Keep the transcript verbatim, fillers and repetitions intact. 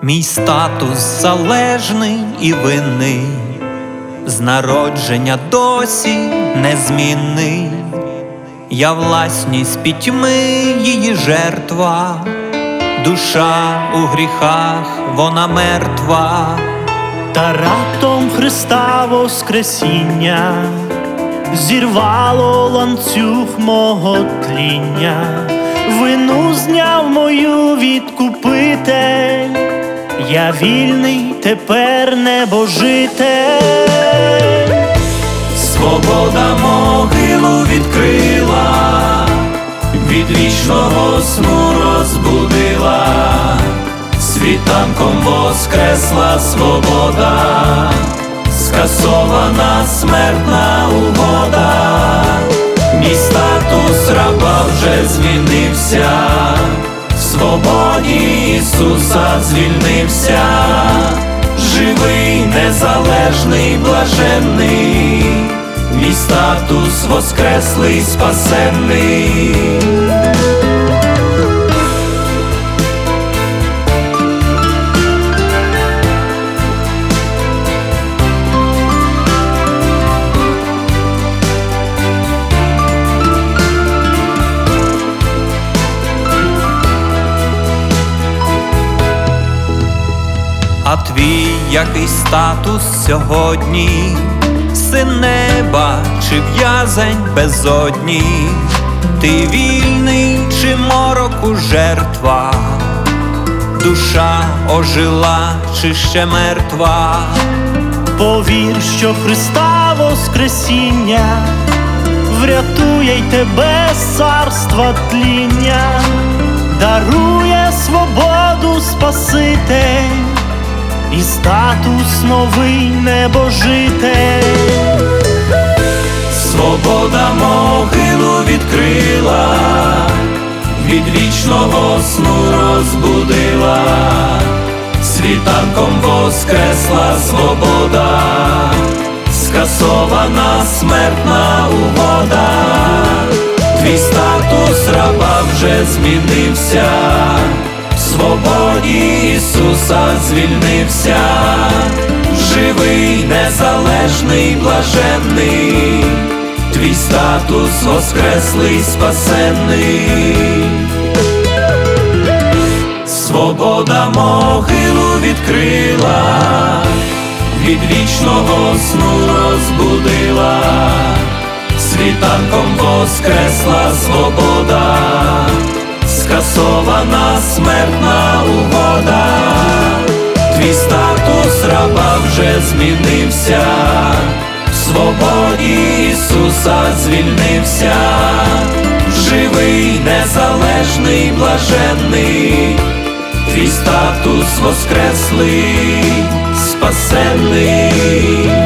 Мій статус залежний і винний, з народження досі незмінний. Я власність пітьми, її жертва, душа у гріхах, вона мертва. Та раптом Христа воскресіння зірвало ланцюг мого тління. Вину зняв мою відкупитель, я вільний тепер небожитель. Свобода могилу відкрила, від вічного сну розбудила. Світанком воскресла свобода, скасована смертна угода. Мій статус раба вже змінився, в свободі Ісуса звільнився. Живий, незалежний, блаженний, мій статус воскреслий, спасенний. А твій який статус сьогодні? Син неба чи в'язень безодні? Ти вільний чи мороку жертва? Душа ожила чи ще мертва? Повір, що Христа воскресіння врятує й тебе з царства тління. Дарує свободу Спаситель і статус новий небожитель. Свобода могилу відкрила, від вічного сну розбудила. Світанком воскресла свобода, скасована смертна угода. Твій статус раба вже змінився, в свободі Ісуса звільнився. Живий, незалежний, блаженний, твій статус воскреслий, спасенний. Свобода могилу відкрила, від вічного сну розбудила. Світанком воскресла свобода, скасована смертна угода. Твій статус раба вже змінився, в свободі Ісуса звільнився. Живий, незалежний, блаженний, твій статус воскреслий, спасенний.